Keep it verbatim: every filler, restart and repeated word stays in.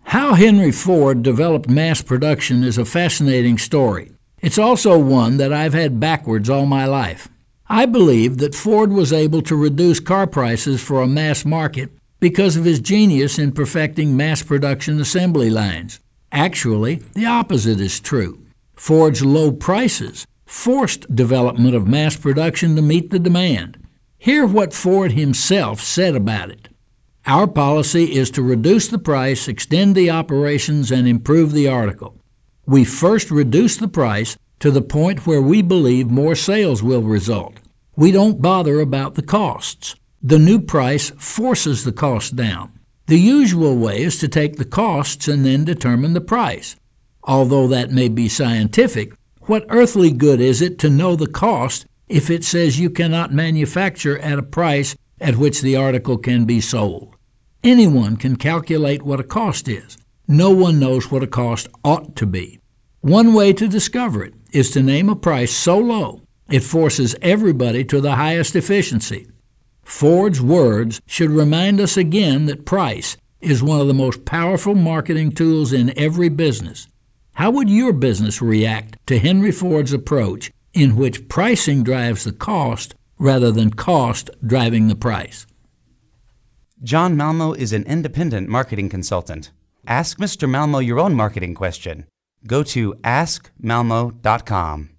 How Henry Ford developed mass production is a fascinating story. It's also one that I've had backwards all my life. I believe that Ford was able to reduce car prices for a mass market because of his genius in perfecting mass production assembly lines. Actually, the opposite is true. Ford's low prices forced development of mass production to meet the demand. Hear what Ford himself said about it. Our policy is to reduce the price, extend the operations, and improve the article. We first reduce the price to the point where we believe more sales will result. We don't bother about the costs. The new price forces the cost down. The usual way is to take the costs and then determine the price. Although that may be scientific, what earthly good is it to know the cost if it says you cannot manufacture at a price at which the article can be sold? Anyone can calculate what a cost is. No one knows what a cost ought to be. One way to discover it is to name a price so low it forces everybody to the highest efficiency. Ford's words should remind us again that price is one of the most powerful marketing tools in every business. How would your business react to Henry Ford's approach in which pricing drives the cost rather than cost driving the price? John Malmo is an independent marketing consultant. Ask Mister Malmo your own marketing question. Go to ask malmo dot com.